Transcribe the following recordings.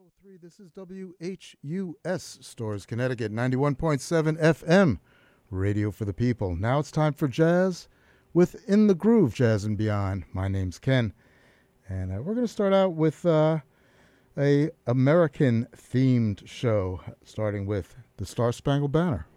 103, this is WHUS, Stores, Connecticut, 91.7 FM, radio for the people. Now it's time for jazz with In the Groove, Jazz and Beyond. My name's Ken, and we're going to start out with a American-themed show, starting with the Star Spangled Banner.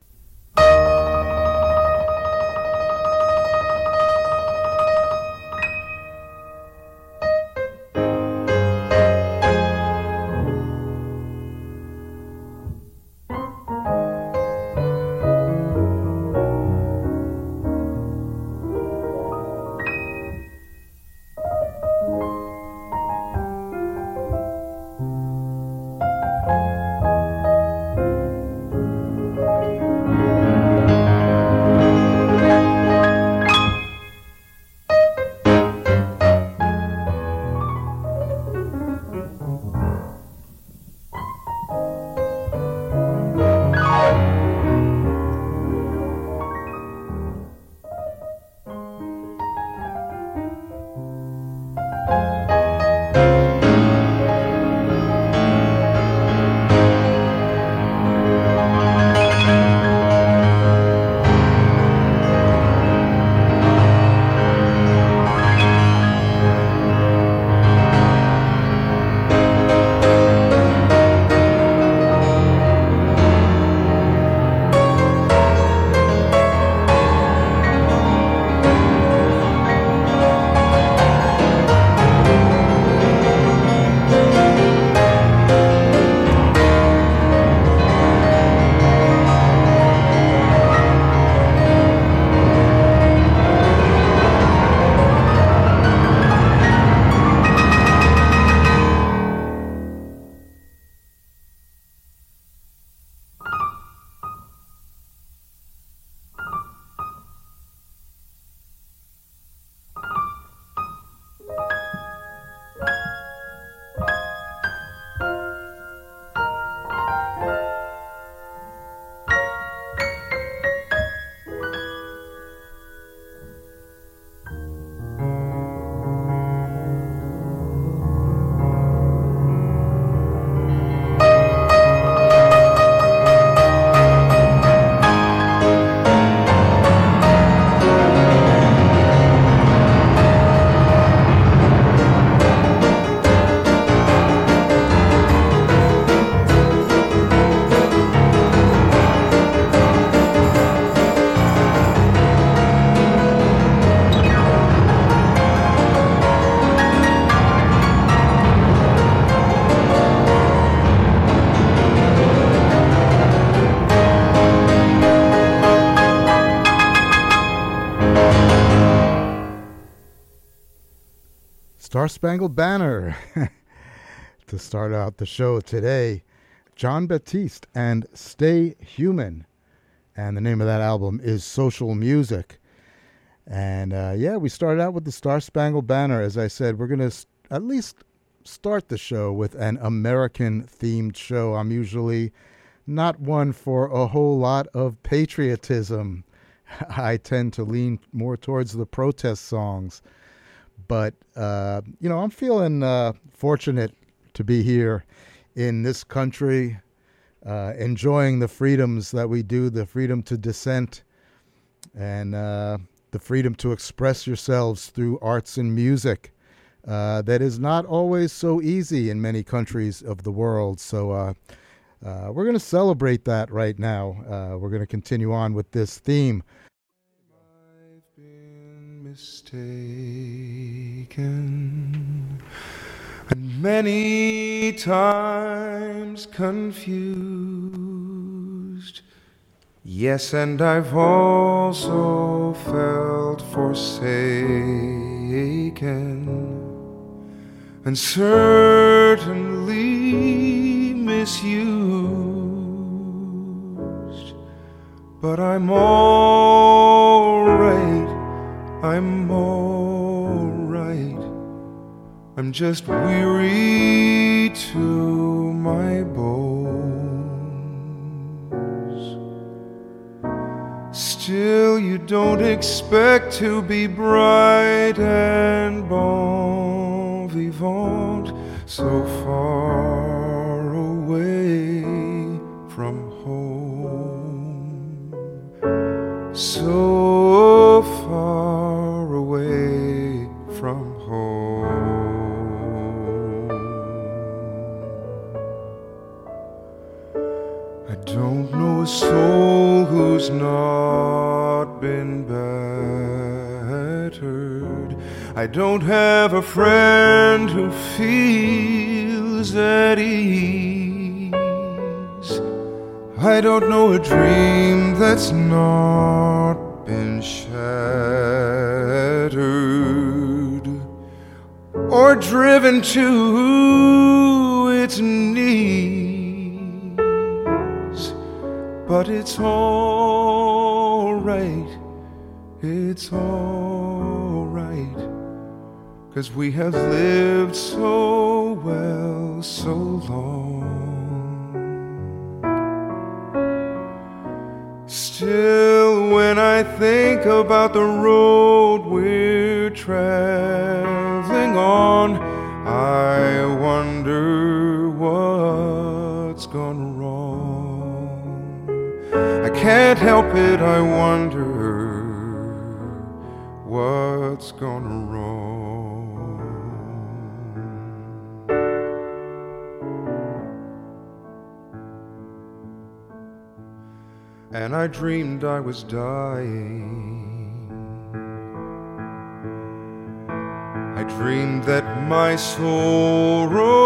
Star Spangled Banner. To start out the show today, Jon Batiste and Stay Human. And the name of that album is Social Music. And we started out with the Star Spangled Banner. As I said, we're going to at least start the show with an American-themed show. I'm usually not one for a whole lot of patriotism. I tend to lean more towards the protest songs. But, I'm feeling fortunate to be here in this country, enjoying the freedoms that we do, the freedom to dissent, and the freedom to express yourselves through arts and music. That is not always so easy in many countries of the world. So we're going to celebrate that right now. We're going to continue on with this theme. Mistaken and many times confused. Yes, and I've also felt forsaken and certainly misused. But I'm all right. I'm all right. I'm just weary to my bones. Still, you don't expect to be bright and bon vivant so far so far away from home. I don't know a soul who's not been battered. I don't have a friend who feels at ease. I don't know a dream that's not been shattered or driven to its knees. But it's all right, it's all right, 'cause we have lived so well so long. Still, when I think about the road we're traveling on, I wonder what's gone wrong. I can't help it, I wonder what's gone wrong. And I dreamed I was dying. I dreamed that my soul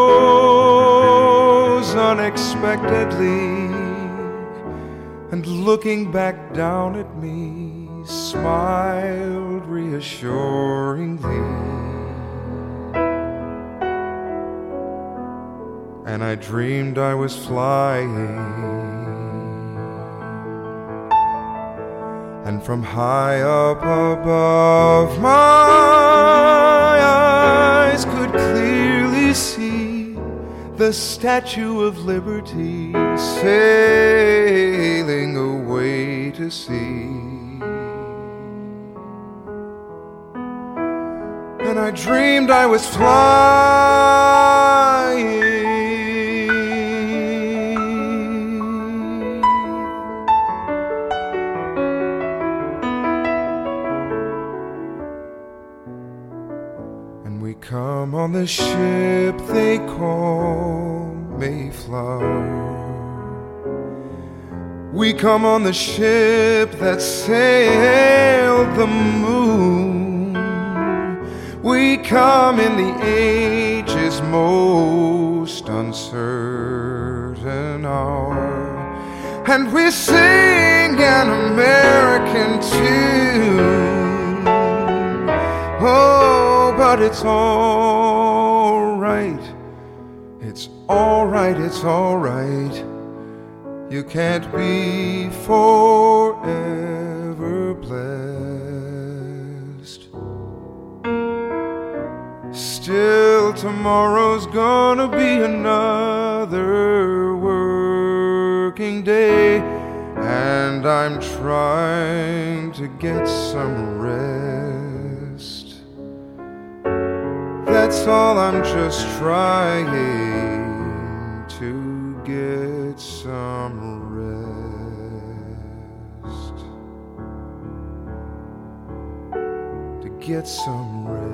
rose unexpectedly, and looking back down at me, smiled reassuringly. And I dreamed I was flying, and from high up above, my eyes could clearly see the Statue of Liberty sailing away to sea. And I dreamed I was flying, come on the ship they call Mayflower. We come on the ship that sailed the moon. We come in the age's most uncertain hour, and we sing an American tune. Oh, but it's all right, it's all right, it's all right. You can't be forever blessed. Still, tomorrow's gonna be another working day, and I'm trying to get some rest. That's all, I'm just trying to get some rest. To get some rest.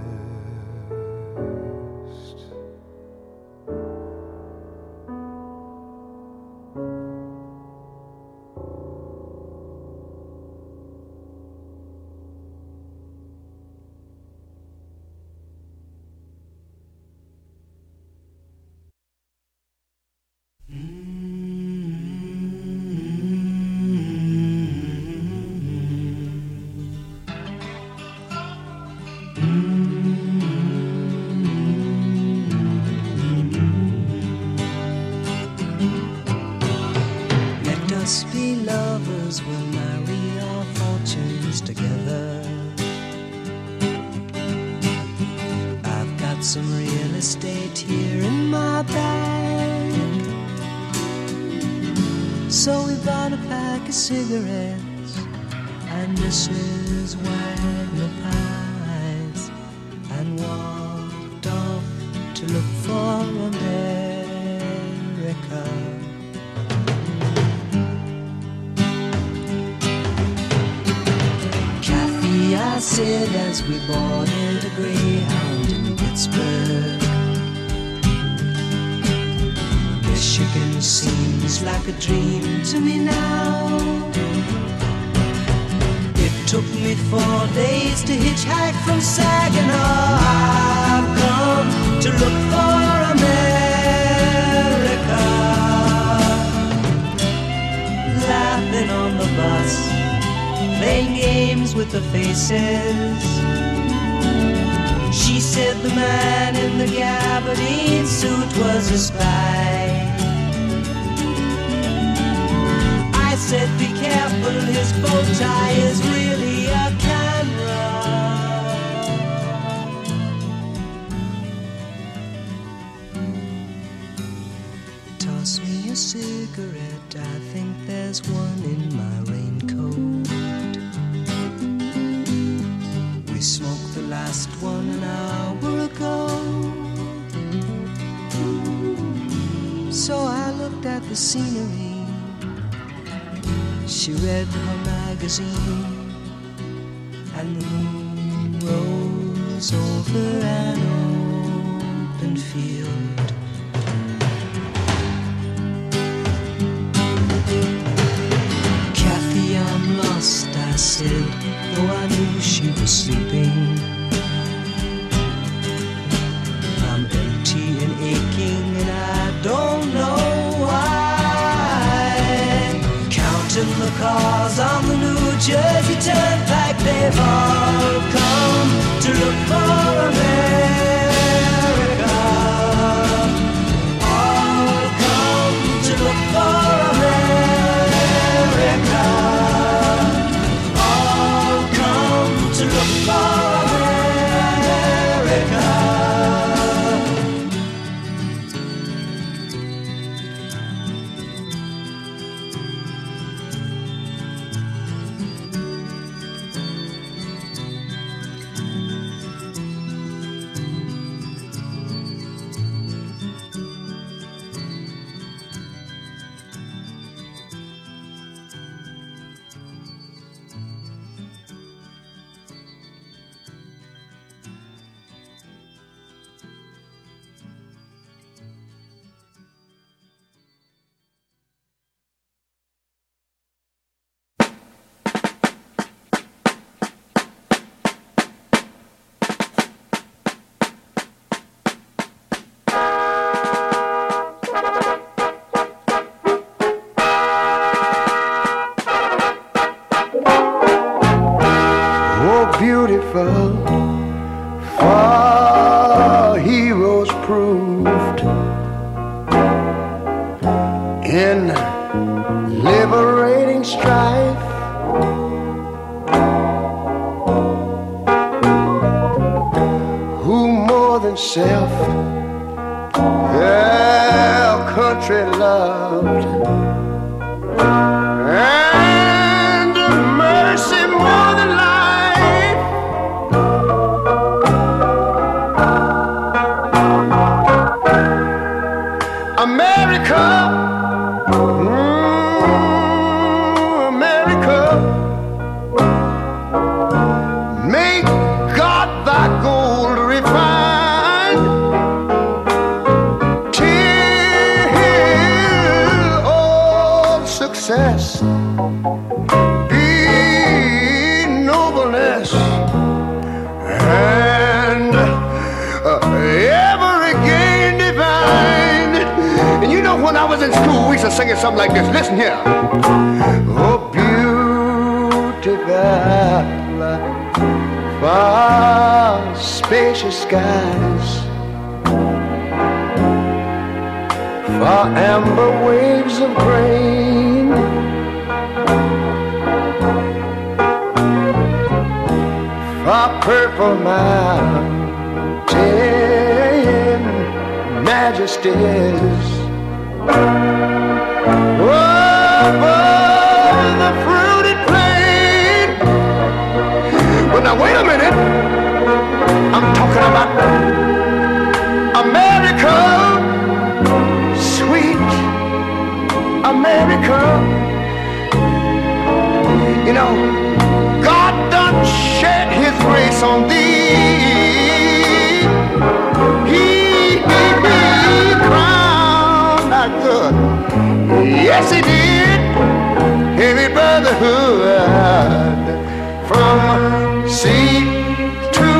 Cigarettes and Mrs. Wagner pies, and walked off to look for America. I said as we boarded a Greyhound in Pittsburgh. Michigan seems like a dream to me now. It took me 4 days to hitchhike from Saginaw. I've come to look for America. Laughing on the bus, playing games with the faces. She said the man in the gabardine suit was a spy. I said be careful, his bow tie is really a camera. Toss me a cigarette, I think there's one in my raincoat. We smoked the last one an hour ago. So I looked at the scenery. She read her magazine, and the moon rose over an open field. Kathy, I'm lost, I said, though I knew she was sleeping. I'm empty and aching, and I don't know why. Counting the cars on the New Jersey Turnpike, they've all come to look for America. All come to look for America. All come to look for America. Beautiful, for heroes proved in liberating strife. Who more than self their country loved, and mercy more than life. America, America, make God thy gold refined, till all success be nobleness, and every gain divine. And you know, when I was in school, we used to sing something like this. Listen here. Oh, beautiful, far spacious skies, far amber waves of grain, far purple mountain majesties, over the fruited plain. But now wait a minute, I'm talking about America, sweet America. You know, God done shed his face on thee. He crowned our good. Yes, he did. Heavy brotherhood from sea to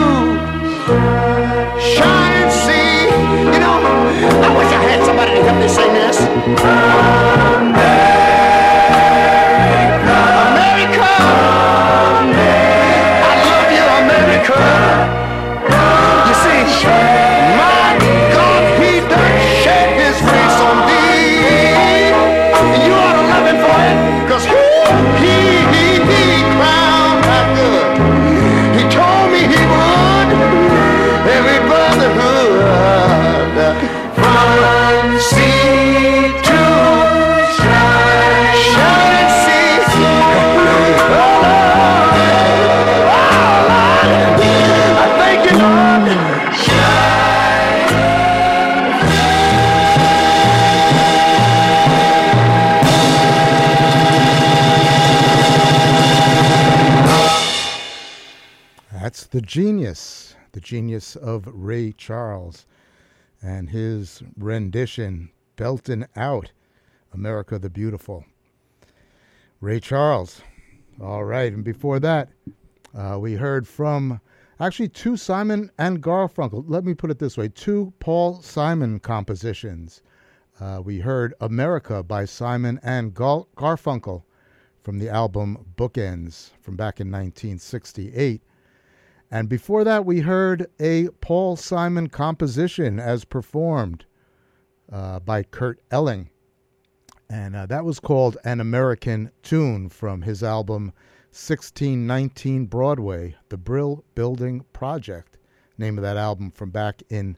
shining sea. You know, I wish I had somebody to help me sing this. America, I love you, America. You see, my God, he done shed his face on thee. And you ought to love him for it, because he crowned our good. He told me he would. Every brotherhood from sea to shining sea. Oh, Lord, I thank you, Lord. That's the genius of Ray Charles and his rendition, belting out America the Beautiful. Ray Charles. All right, and before that, we heard from actually two Simon and Garfunkel. Let me put it this way, two Paul Simon compositions. We heard America by Simon and Garfunkel from the album Bookends from back in 1968. And before that, we heard a Paul Simon composition as performed by Kurt Elling. And that was called An American Tune from his album 1619 Broadway, The Brill Building Project. Name of that album from back in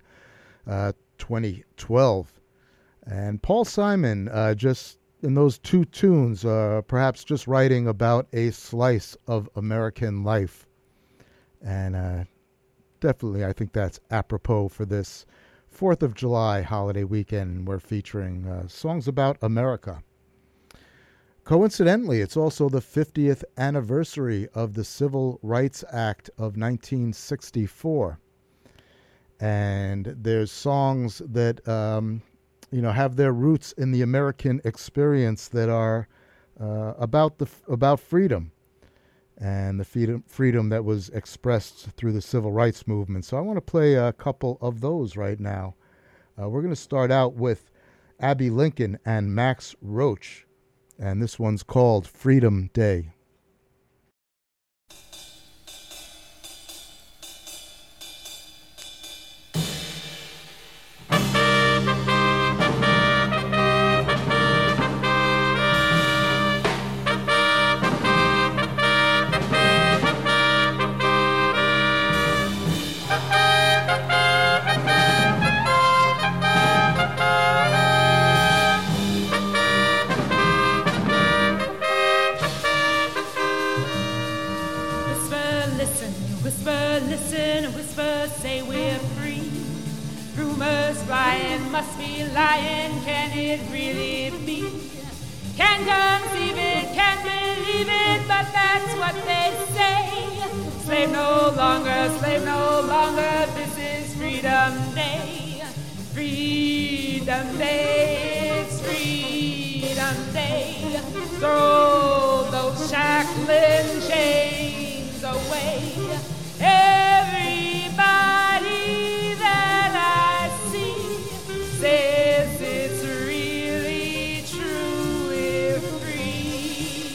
2012. And Paul Simon, just in those two tunes, perhaps just writing about a slice of American life. And definitely, I think that's apropos for this 4th of July holiday weekend. We're featuring songs about America. Coincidentally, it's also the 50th anniversary of the Civil Rights Act of 1964. And there's songs that, have their roots in the American experience that are about freedom. And the freedom that was expressed through the civil rights movement. So I want to play a couple of those right now. We're going to start out with Abby Lincoln and Max Roach, and this one's called Freedom Day. Must be lying, can it really be? Can't conceive it, can't believe it, but that's what they say. Slave no longer, this is Freedom Day. Freedom Day, it's Freedom Day. Throw those shackling chains away. Everybody that I see says it's really true if free.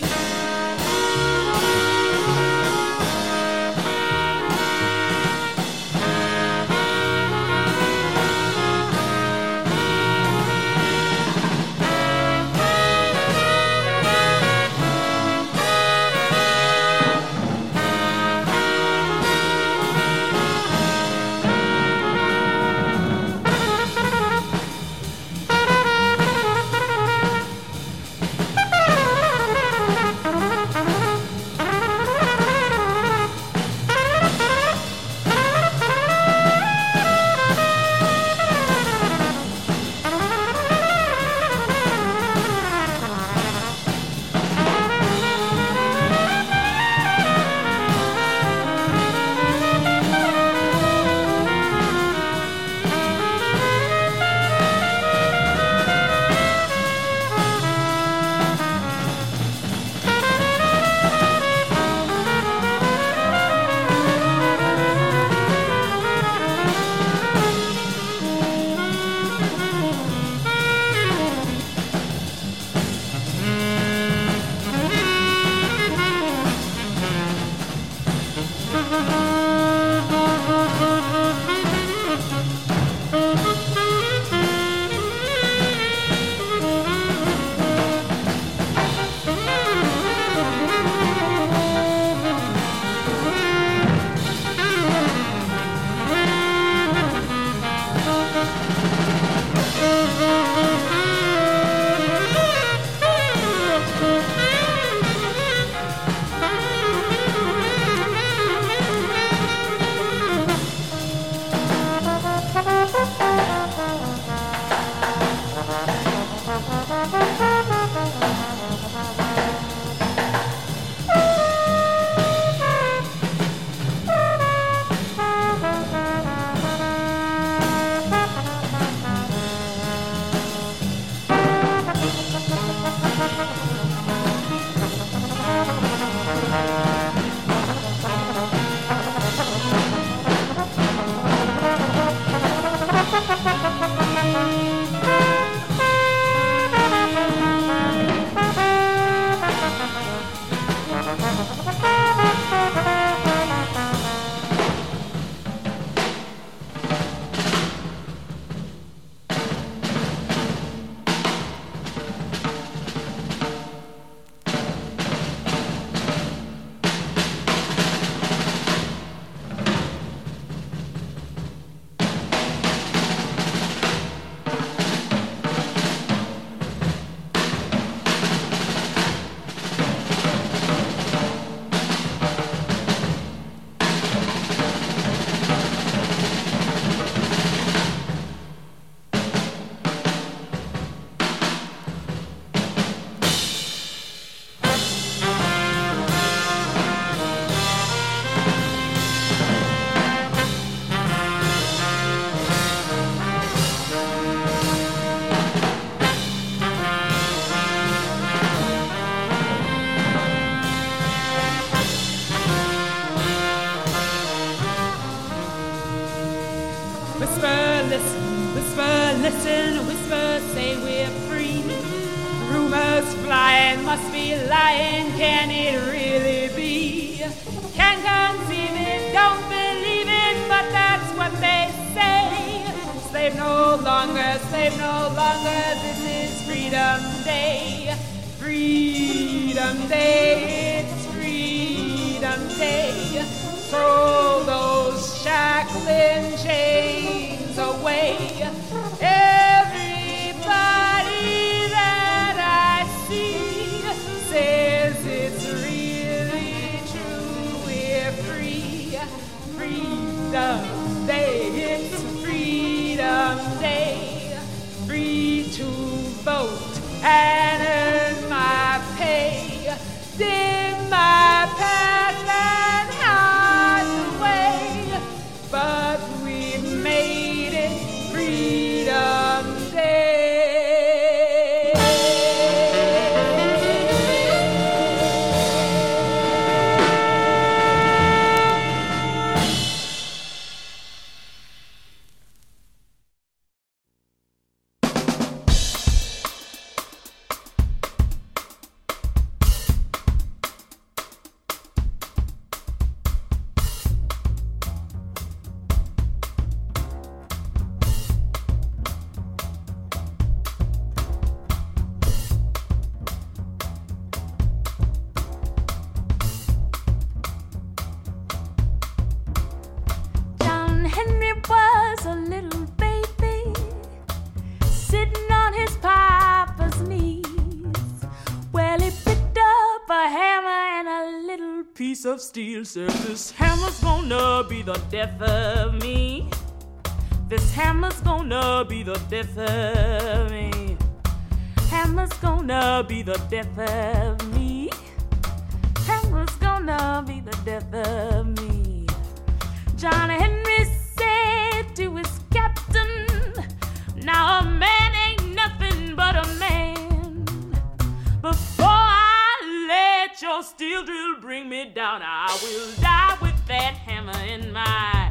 must be lying, can it really be? Can't conceive it, don't believe it, but that's what they say. Slave no longer, this is Freedom Day. Freedom Day, it's Freedom Day. Throw those shackling chains away. Everybody that I see says it's really true. We're free. Freedom Day, it's Freedom Day. Free to vote and earn my pay. Dim my path and hide the way. But we made it Freedom Day. Of steel said this hammer's gonna be the death of me. This hammer's gonna be the death of me. Hammer's gonna be the death of me. Hammer's gonna be the death of me. John Henry said to his captain, now a man ain't nothing but a man. Before I let your steel drill bring me down, I will die with that hammer in my.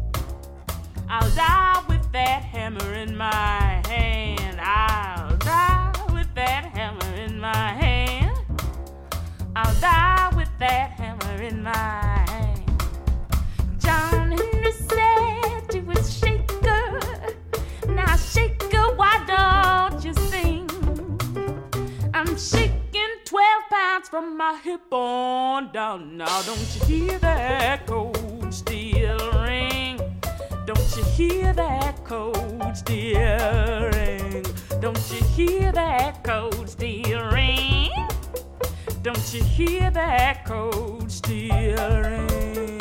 I'll die with that hammer in my hand. I'll die with that hammer in my hand. I'll die with that hammer in my hand. John Henry said to his shaker, now shaker, why don't you sing? I'm shaking 12 pounds from my hip on down. Now don't you hear that cold steel ring? Don't you hear that cold steel ring? Don't you hear that cold steel ring? Don't you hear that cold steel ring?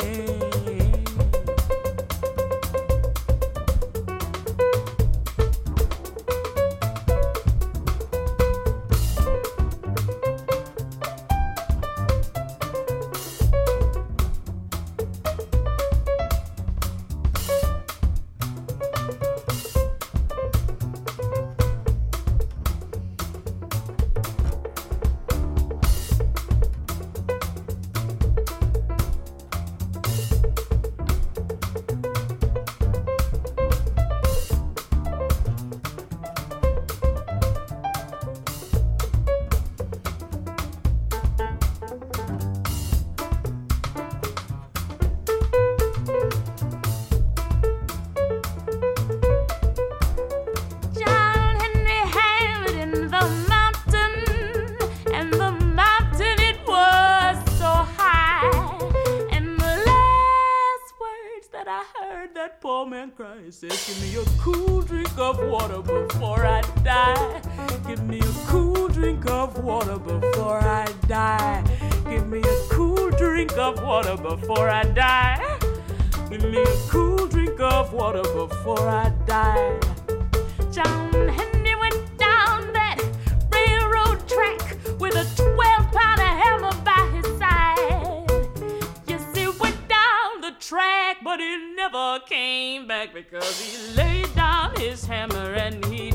Said, give me a cool drink of water before I die. Give me a cool drink of water before I die. Give me a cool drink of water before I die. Give me a cool drink of water before I die. John Henry went down that railroad track with a 12-pounder hammer by his side. Yes, he went down the track, but he never came back because he laid down his hammer and he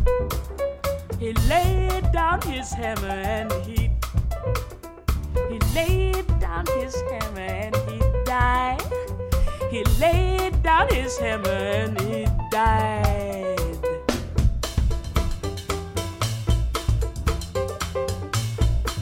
laid down his hammer and he laid down his hammer and he died. He laid down his hammer and he died.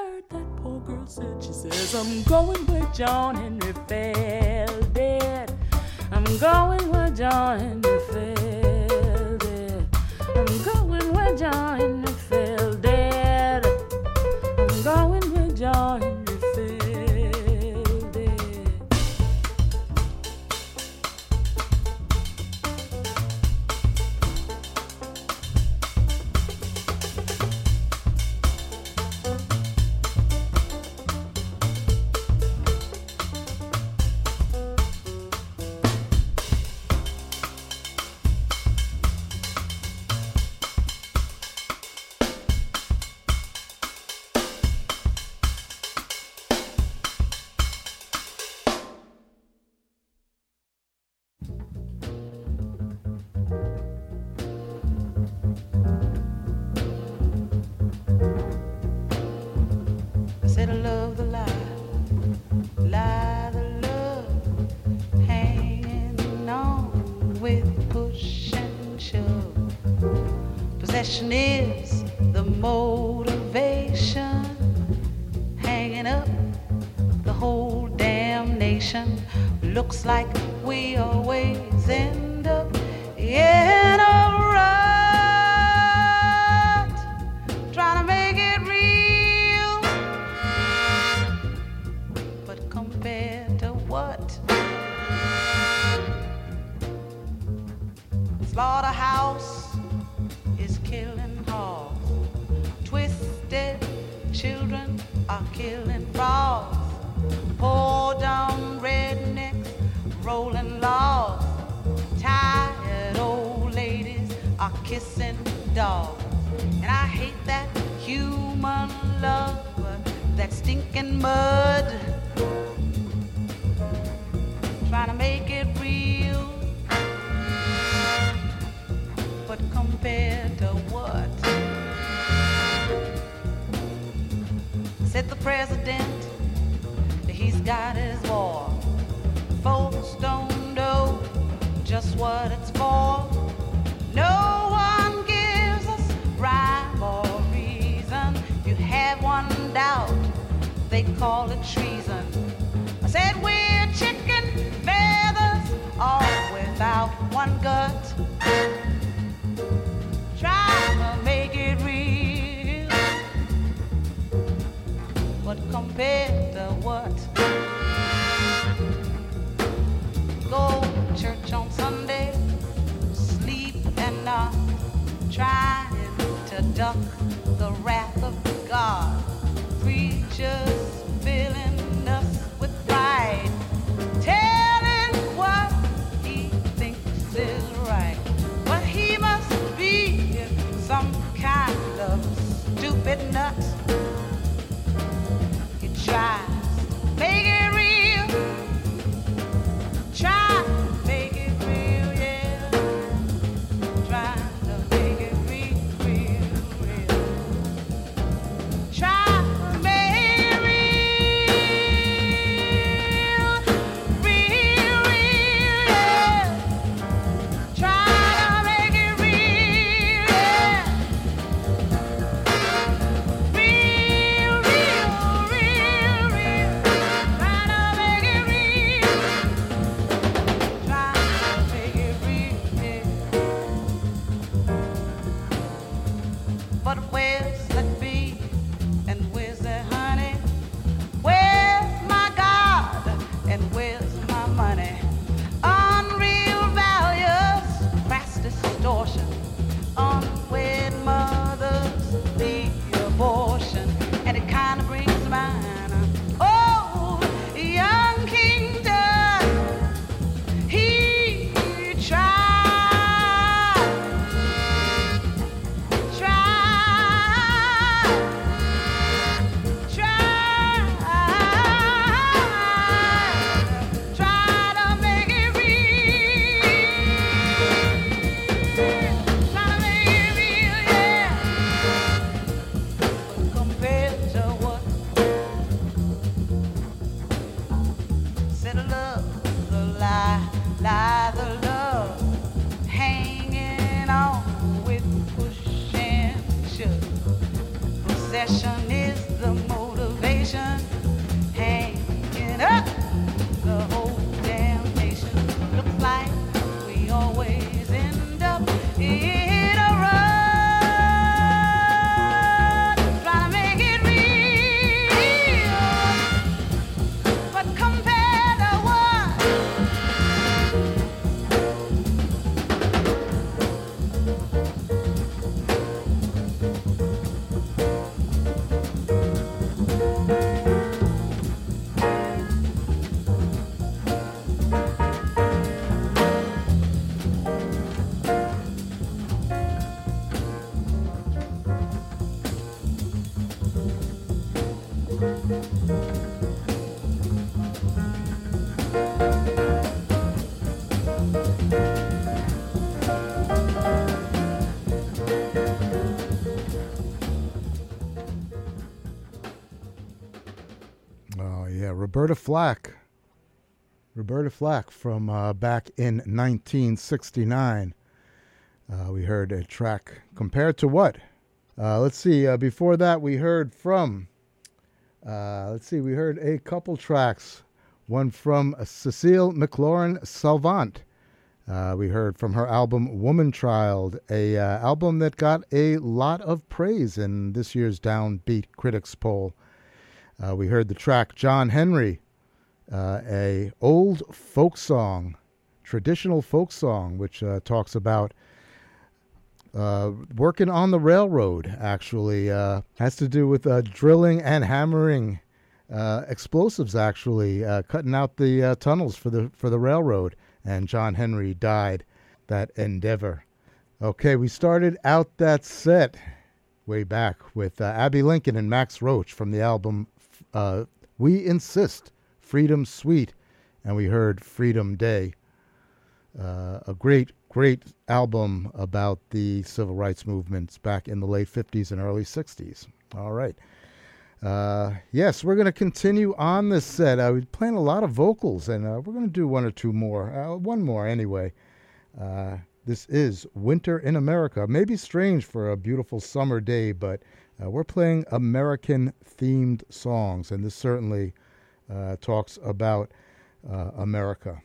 heard that poor girl said. She says, I'm going where John Henry fell dead. I'm going where John Henry fell dead. I'm going where John Henry fell dead. I'm going where John Henry fell dead. Said I love the lie, lie the love, hanging on with push and shove. Possession is the motivation, hanging up the whole damn nation. Looks like we always end up in a rut, trying to make it real. But compared to what? Slaughterhouse is killing hogs. Twisted children are killing frogs. Poor dumb rednecks rolling logs. Tired old ladies are kissing dogs. And I hate that human love, that stinking mud, trying to make it real. But compared to what? Said the president, he's got his war. Folks don't know just what it's for. No one gives us rhyme or reason. If you have one doubt, they call it treason. I said we're chicken feathers, all without one gut. Trying to make it real, but compared to what? Go to church on Sunday, sleep and not trying to duck the wrath of God. Preachers filling us with pride, telling what he thinks is right. But he must be some kind of stupid nut. He tries to make it real, try to make it real, yeah. Try to make it real, real, real. Try to make it real, real, real, yeah. Try to make it real, yeah. Real, real, real, real. Try to make it real. Try to make it real, yeah. But where's that bee and where's that honey? Where's my God and where's my money? Unreal values, crass distortion, unwed mothers, the abortion, and it kind of brings to mind, oh, young King Tut. He tried, tried, tried to make it real, try to make it real, yeah. But compared to what? Said love, the lie, lie, the love, hanging on with push and shove. Possession is the motive. Oh, yeah, Roberta Flack. Roberta Flack from back in 1969. We heard a track compared to what? Let's see. Before that, we heard from, we heard a couple tracks. One from Cecile McLaurin Salvant. We heard from her album Woman Child, a album that got a lot of praise in this year's Downbeat Critics poll. We heard the track John Henry, a old folk song, traditional folk song, which talks about working on the railroad, actually. Has to do with drilling and hammering explosives, actually, cutting out the tunnels for the railroad. And John Henry died that endeavor. Okay, we started out that set way back with Abbey Lincoln and Max Roach from the album We Insist, Freedom Suite, and we heard Freedom Day. A great album about the civil rights movements back in the late 50s and early 60s. All right. Yes, we're going to continue on this set. We're playing a lot of vocals, and we're going to do one or two more. One more, anyway. This is Winter in America. Maybe strange for a beautiful summer day, but we're playing American-themed songs, and this certainly talks about America.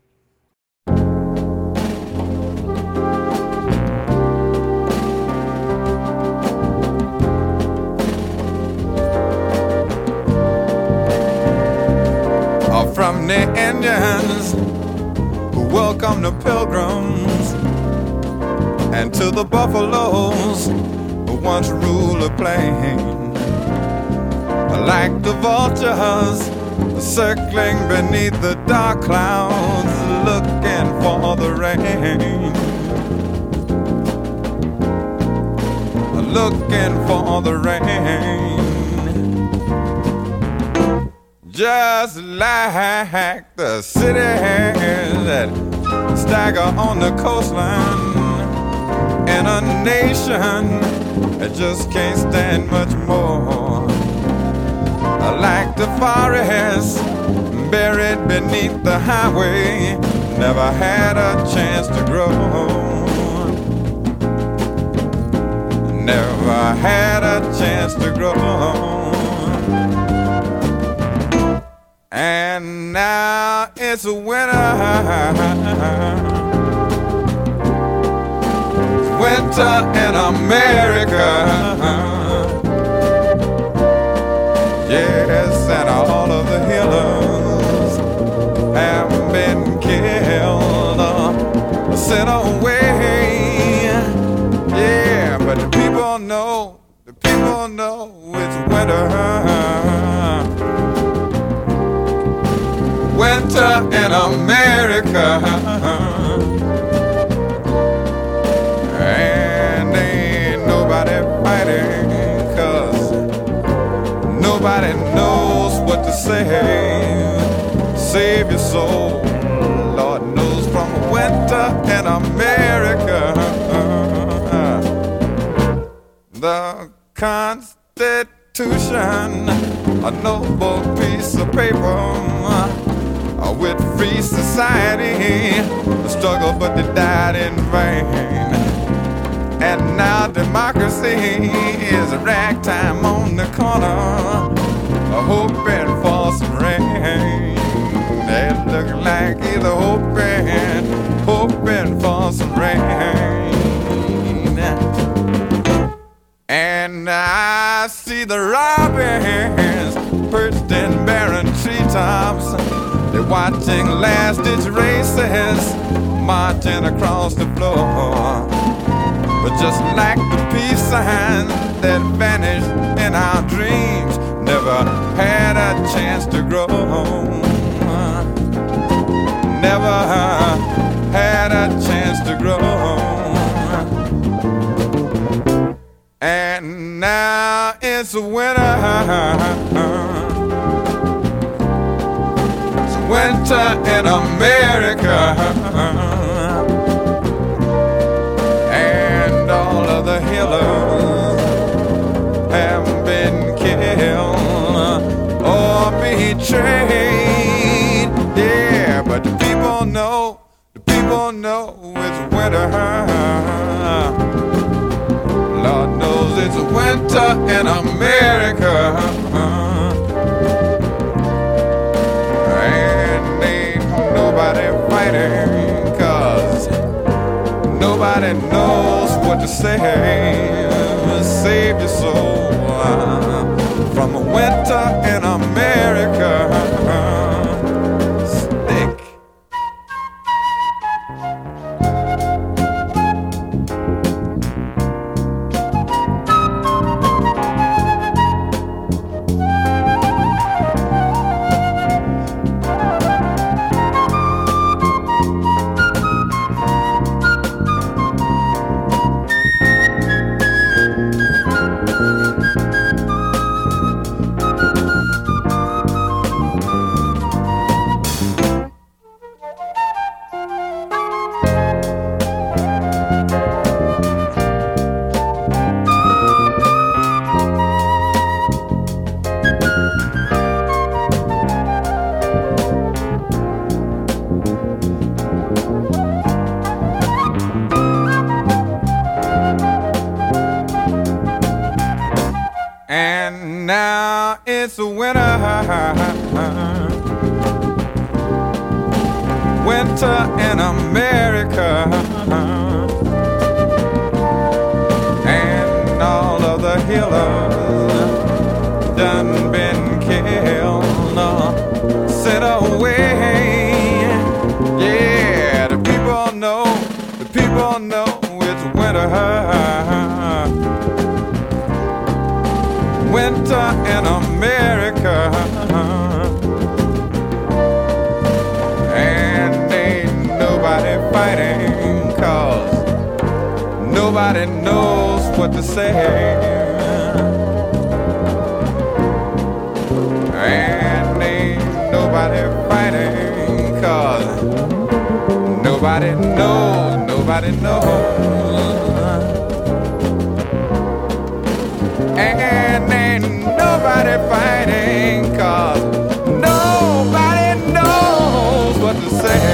From the Indians who welcome the pilgrims, and to the buffaloes who once ruled the plain, like the vultures circling beneath the dark clouds, looking for the rain, looking for the rain. Just like the cities that stagger on the coastline, and a nation that just can't stand much more. Like the forest buried beneath the highway, never had a chance to grow. Never had a chance to grow. And now it's winter. Winter in America. Yes, and all of the healers have been killed, sent away. Yeah, but the people know it's winter. Winter in America, and ain't nobody fighting, 'cause nobody knows what to say. Save your soul, Lord knows, from winter in America. The Constitution, a noble piece of paper, with free society, the struggle, but they died in vain. And now democracy is a ragtime on the corner, hoping for some rain. They look like either hoping for some rain. And I see the robins perched in barren treetops. They're watching last-ditch races marching across the floor. But just like the peace signs that vanished in our dreams, never had a chance to grow. Never had a chance to grow. And now it's winter winter in America, and all of the healers have been killed or betrayed. Yeah, but the people know it's winter. Lord knows it's winter in America. And ain't nobody fighting, 'cause nobody knows what to say. Save your soul from winter in America. Stick. And now it's winter, winter in America, and all of the healers done been killed or sent away. Yeah, the people know it's winter. Winter in America, and ain't nobody fighting, 'cause nobody knows what to say. And ain't nobody fighting, 'cause nobody knows. And ain't nobody fighting, 'cause nobody knows what to say.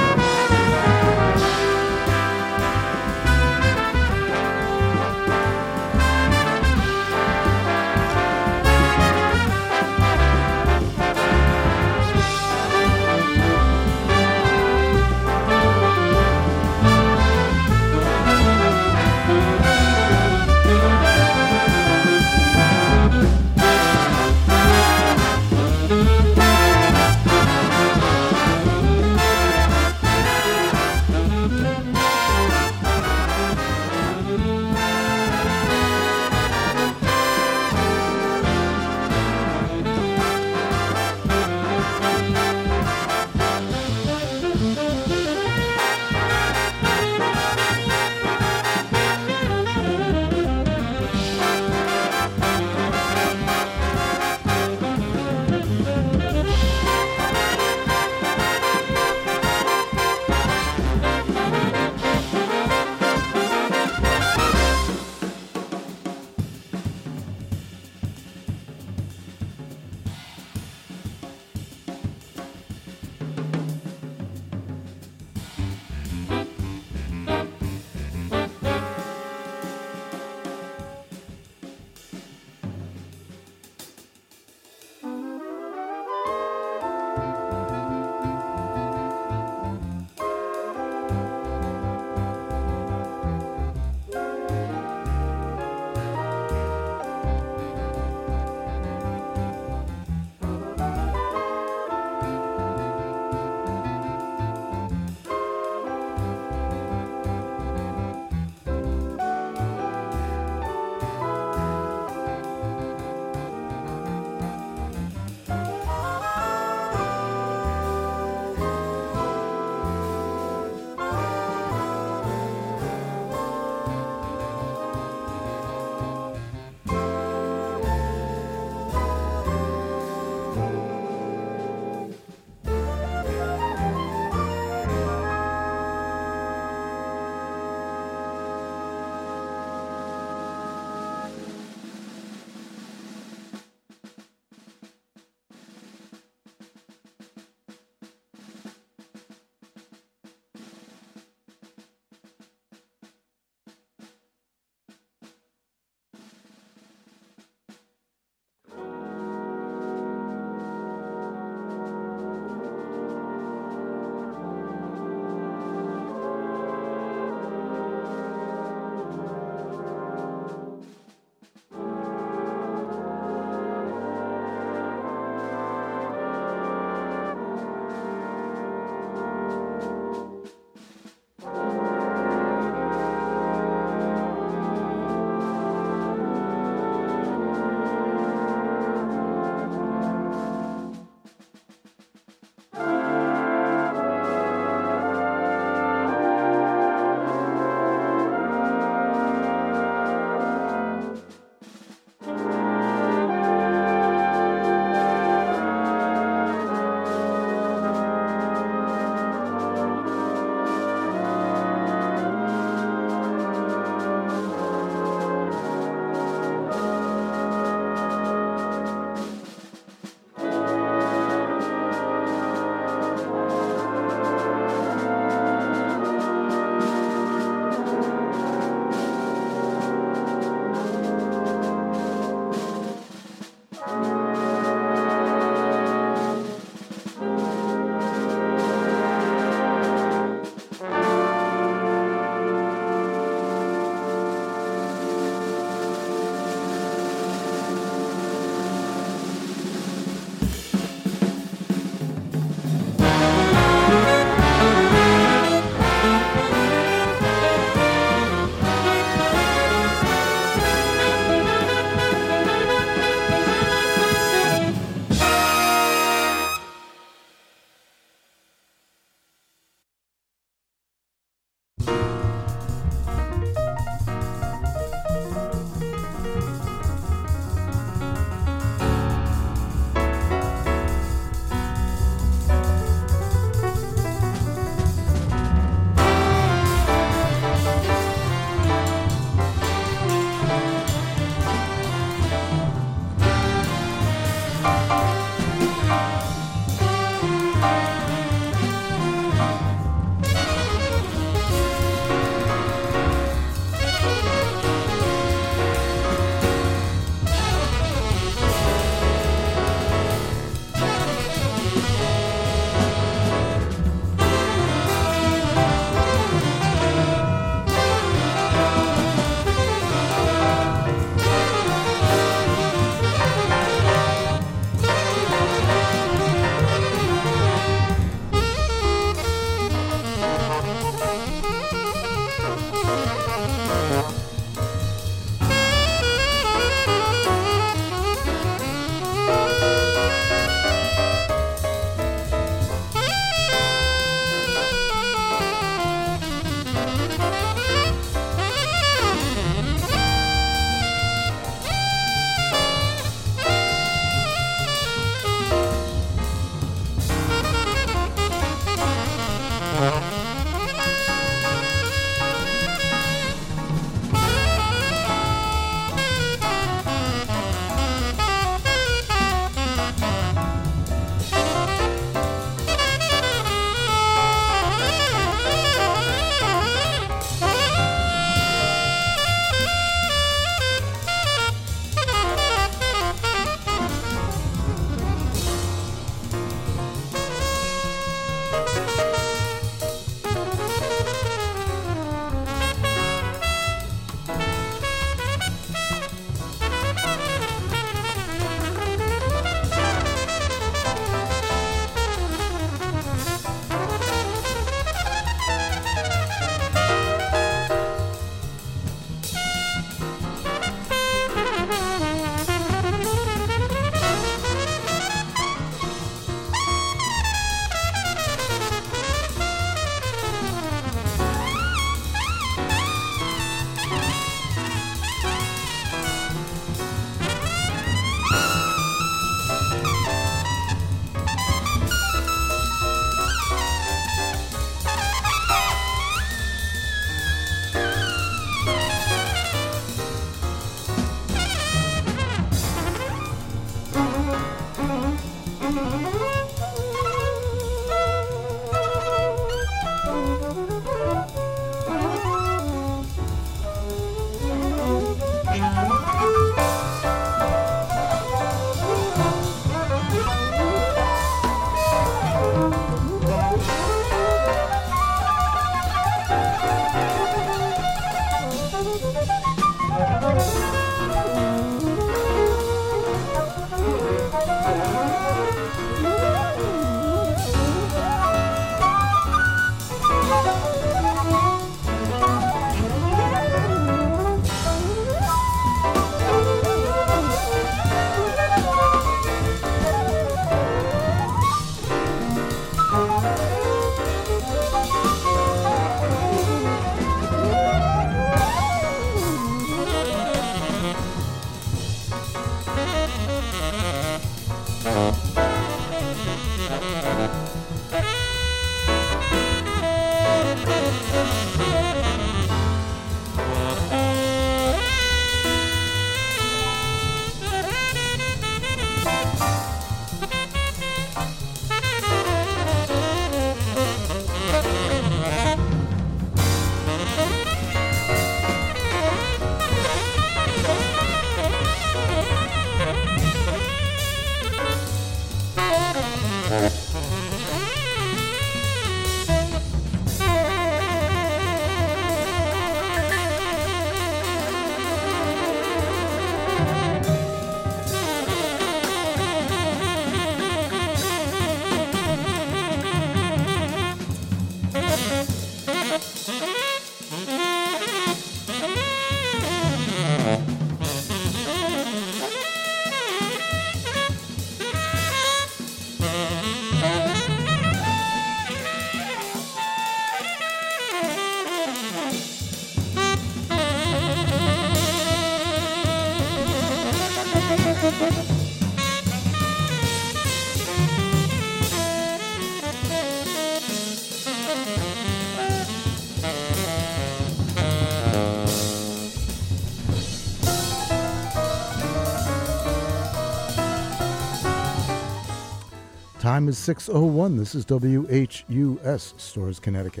Time is 6:01. This is WHUS, Storrs, Connecticut.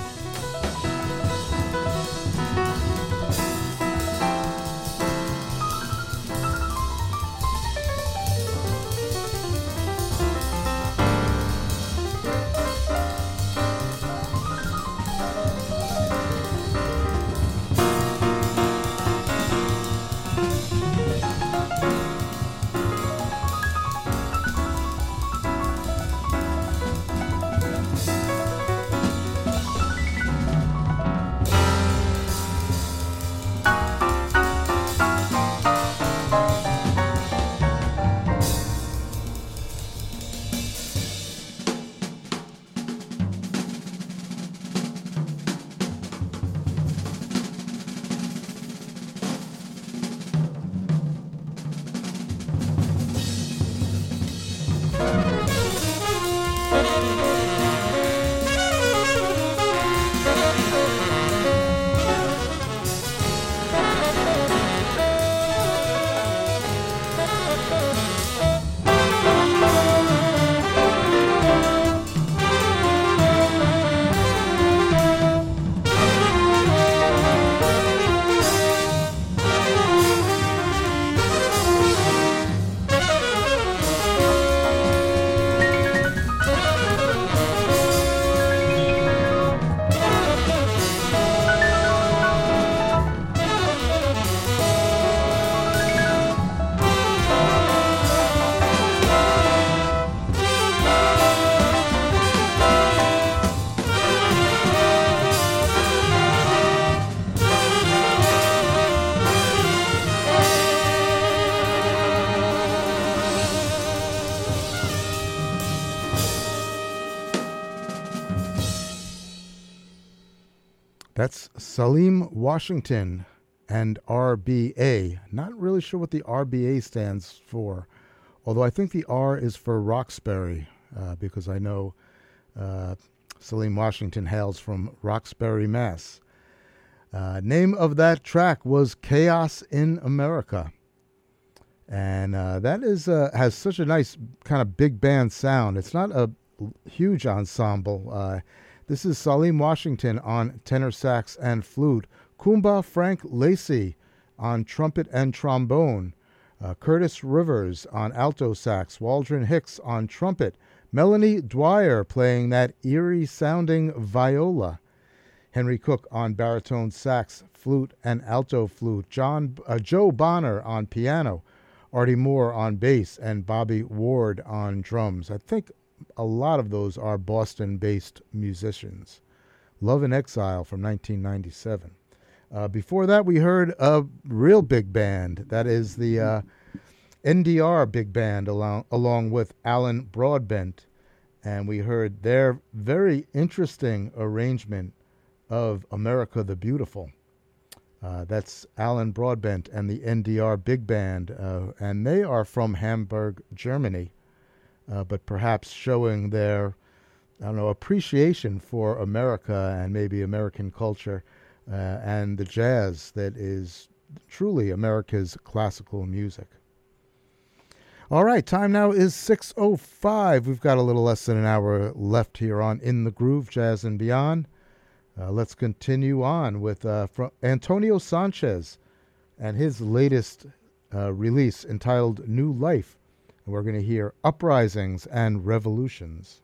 That's Salim Washington and RBA. Not really sure what the RBA stands for, although I think the R is for Roxbury, because I know Salim Washington hails from Roxbury, Mass. Name of that track was Chaos in America. And that is has such a nice kind of big band sound. It's not a huge ensemble. This is Salim Washington on tenor sax and flute, Kumba Frank Lacey on trumpet and trombone, Curtis Rivers on alto sax, Waldron Hicks on trumpet, Melanie Dwyer playing that eerie-sounding viola, Henry Cook on baritone sax, flute, and alto flute, Joe Bonner on piano, Artie Moore on bass, and Bobby Ward on drums. I think a lot of those are Boston-based musicians. Love in Exile from 1997. Before that, we heard a real big band. That is the NDR big band along with Alan Broadbent. And we heard their very interesting arrangement of America the Beautiful. That's Alan Broadbent and the NDR big band. And they are from Hamburg, Germany. But perhaps showing their, appreciation for America and maybe American culture and the jazz that is truly America's classical music. All right, time now is 6:05. We've got a little less than an hour left here on In the Groove, Jazz and Beyond. Let's continue on with Antonio Sanchez and his latest release entitled New Life. We're going to hear Uprisings and Revolutions.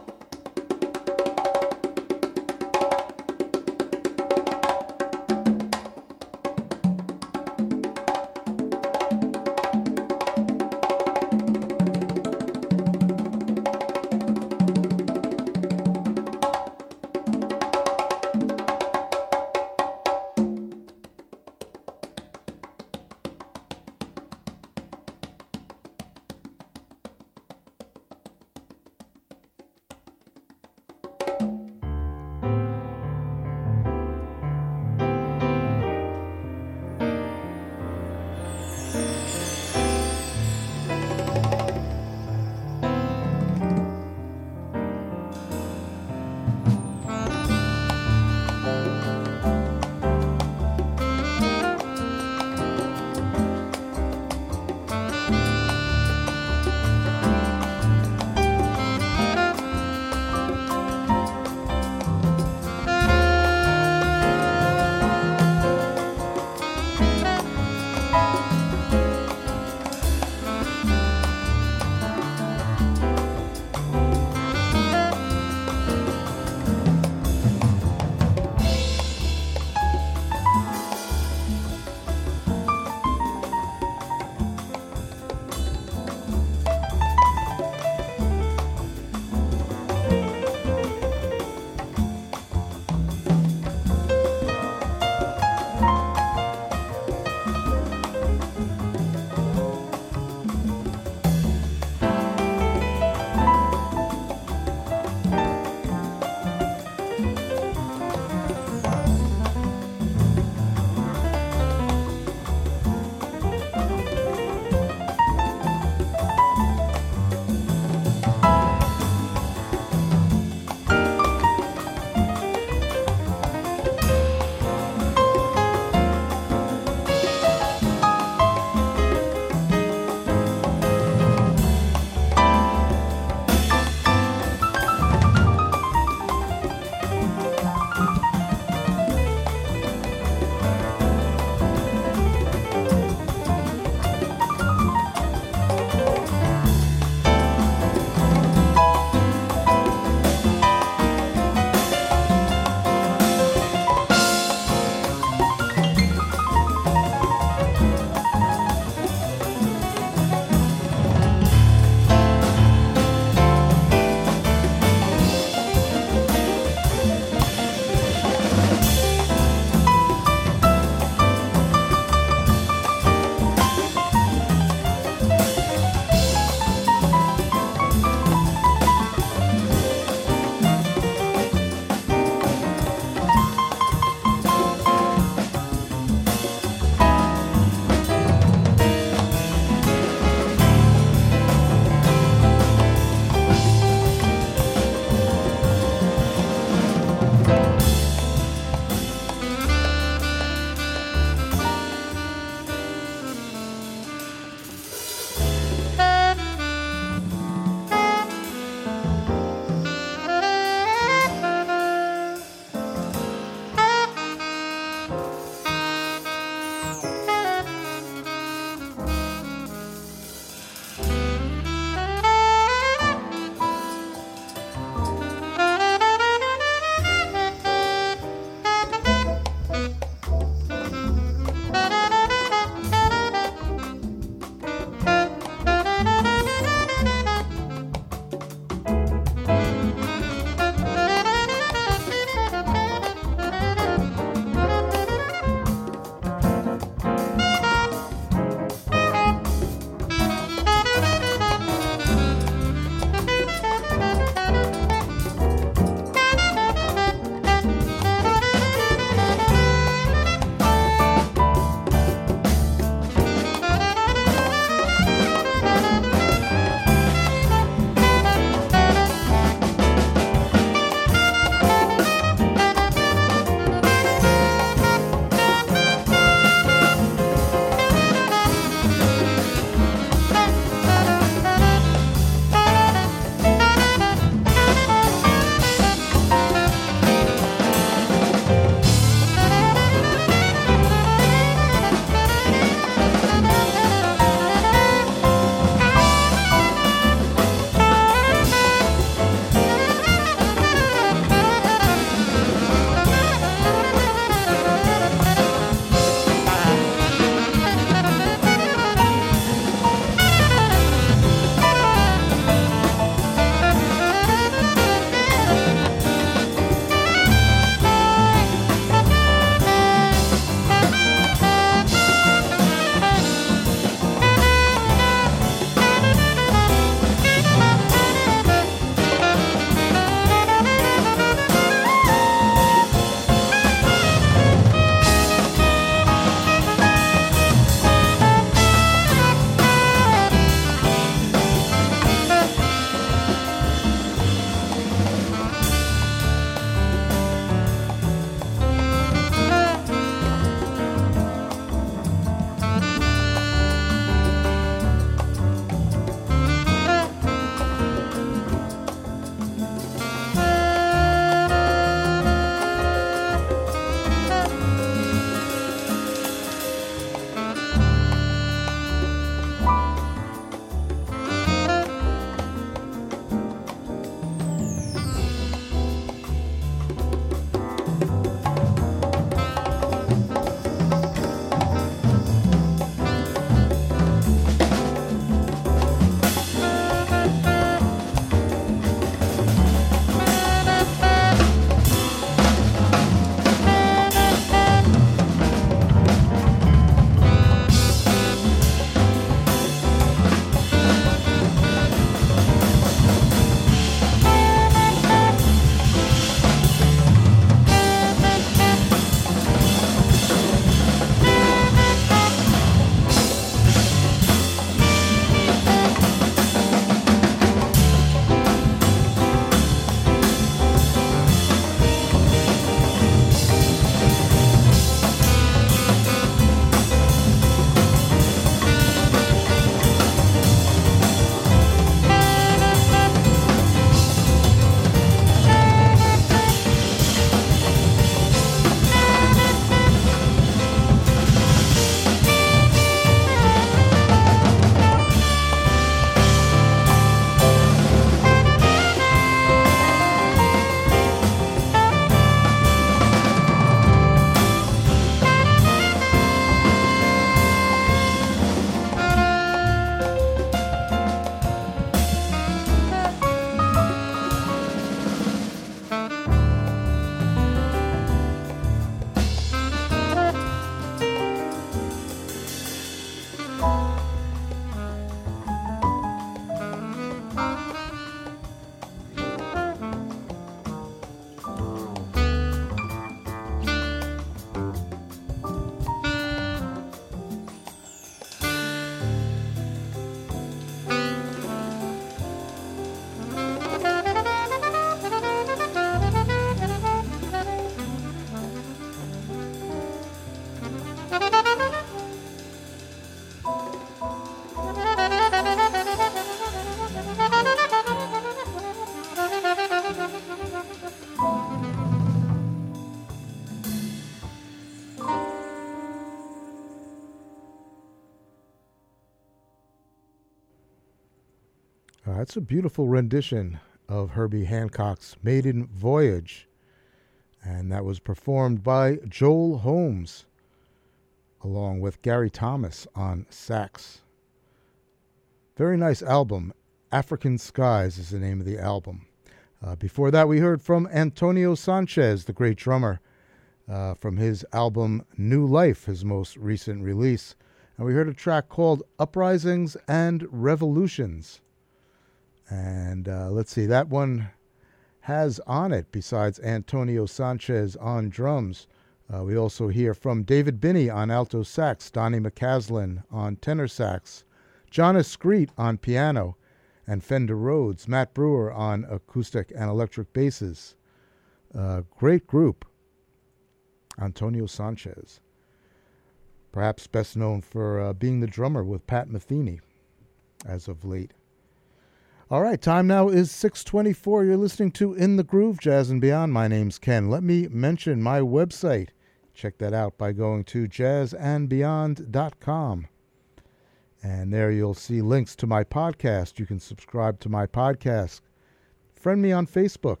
That's a beautiful rendition of Herbie Hancock's Maiden Voyage. And that was performed by Joel Holmes, along with Gary Thomas on sax. Very nice album. African Skies is the name of the album. Before that, we heard from Antonio Sanchez, the great drummer, from his album New Life, his most recent release. And we heard a track called Uprisings and Revolutions. And let's see, that one has on it, besides Antonio Sanchez on drums, we also hear from David Binney on alto sax, Donnie McCaslin on tenor sax, John Escreet on piano, and Fender Rhodes, Matt Brewer on acoustic and electric basses. Great group, Antonio Sanchez. Perhaps best known for being the drummer with Pat Metheny as of late. All right, time now is 6:24. You're listening to In the Groove, Jazz and Beyond. My name's Ken. Let me mention my website. Check that out by going to jazzandbeyond.com. And there you'll see links to my podcast. You can subscribe to my podcast. Friend me on Facebook.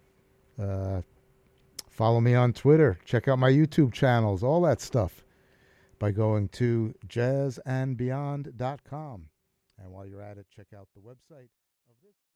Follow me on Twitter. Check out my YouTube channels, all that stuff, by going to jazzandbeyond.com. And while you're at it, check out the website of this.